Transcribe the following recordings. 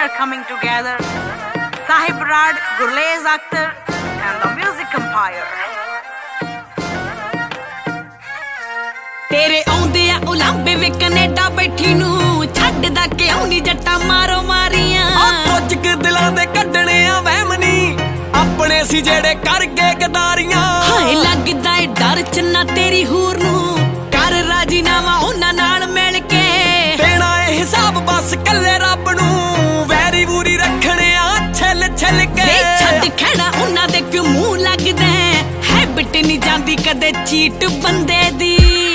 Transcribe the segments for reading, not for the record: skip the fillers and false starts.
are coming together. Sahib Rad, Gurlez Akhtar and the Music Empire. तेरे आउंदे आ उलांबे वे Canada बैठी नू छड्डदा क्यों नी जट्टा मारो मारियां कुछ क दिलां दे कड्डणे आ वहम नी अपने सी जेड़े कर गए गदारियां हाय लगदा ए डर चन्ना तेरी हूर नू कर राजीनामा उन्हां नाल मिल के देना ए हिसाब बस कल्ले रब नू वैरी वूरी रखणे आ छल छल के छड्ड खड़ा उन्हां दे क्यों मुंह लगदा हैबिट नी जांदी कदे चीट बंदे दी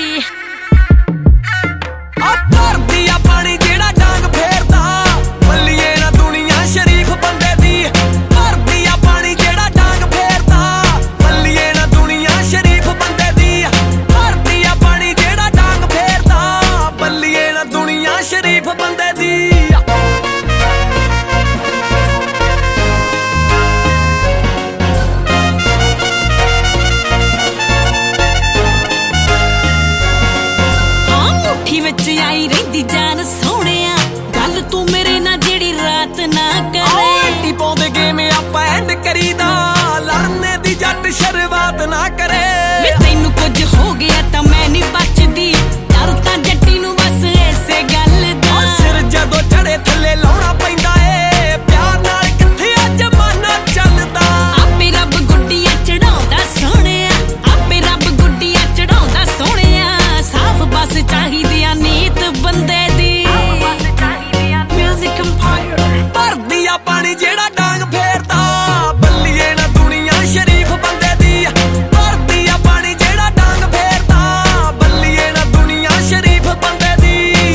आई रही जान सोहणिया गल तू मेरे ना जेड़ी रात ना करे पाउंदे गेम आपां एंड करीदा लड़ने दी जट शुरुआत ना करे वे तैनू कुछ हो गया तां मैं नहीं बचदी डर तां जट्टी नू बस ऐसे गल दा सिर जदों चढ़े थल्ले लाउणा पैंदा ए प्यार नाल किथे अज जमाना चलदा आपे रब गुड्डियां चढ़ाउंदा सोहणिया आपे रब गुड्डियां चढ़ाउंदा सोहणिया साफ बस चाहिदियां नीत बंदे दी Music Empire. भरदी आ पानी जेड़ा डांग फेरदा बल्लिए ना दुनिया शरीफ बंदे दी भरदी आ पानी जेड़ा डांग फेरदा बल्लिए ना दुनिया शरीफ बंदे दी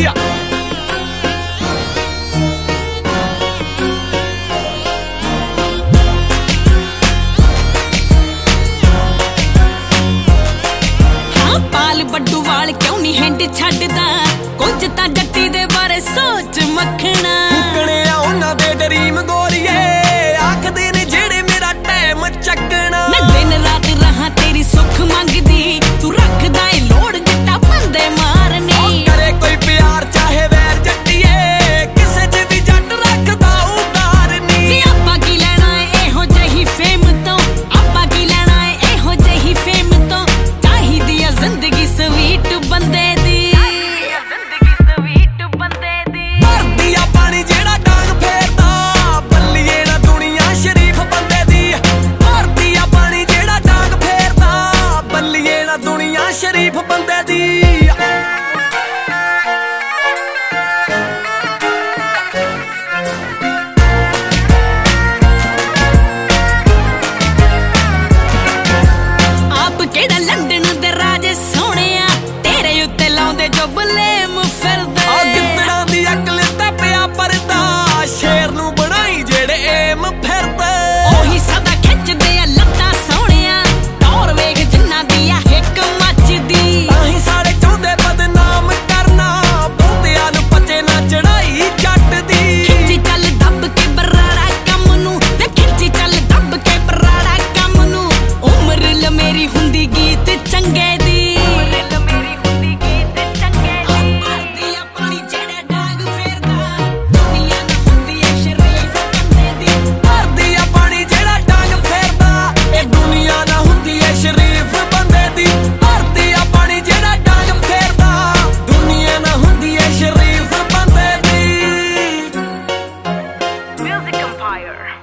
हाँ पाल बड्डू वाल क्यों नहीं हैंड छड्डदा कुछ तां जट्टी दे बारे सोच मखना फुकणे आ उन्हां दे ड्रीम गोरीए आखदे ने जेड़े मेरा टाइम चकना मैं दिन रात रहा तेरी सुख मंगदी तू रखदा ए लोड़ जट्टा बंदे मारनी करे कोई प्यार चाहे वैर जट्टीए किसे च भी जट रखदा उतारनी जी आपां की लेना ए एहो जही फेम तो आपां की लेना ए एहो जही फेम तो चाहिदी आ जिंदगी स्वीट बंदे दी शरीफ बंदे दी आप केड़ा लंदन दे राजे सोहणिया तेरे उत्ते लाउंदे जो बलेम फिरदे गिद्दड़ां दी अकल ते पिया परदा शेर नू बनाई जेड़े एम फिरदे ओही सदा खिचदे आ लत्तां सोहणिया टौर वेख जिन्ना दी आ हिक मचदी ताही सारे चाहुंदे बदनाम करना बहुतियां नू पचे ना चढ़ाई जट दी खिंची चल दब के बराड़ा कम नू ते खिंची चल दब के बराड़ा कम नू उम्र ल मेरी हुंदी गीत चंगे दी Music Empire.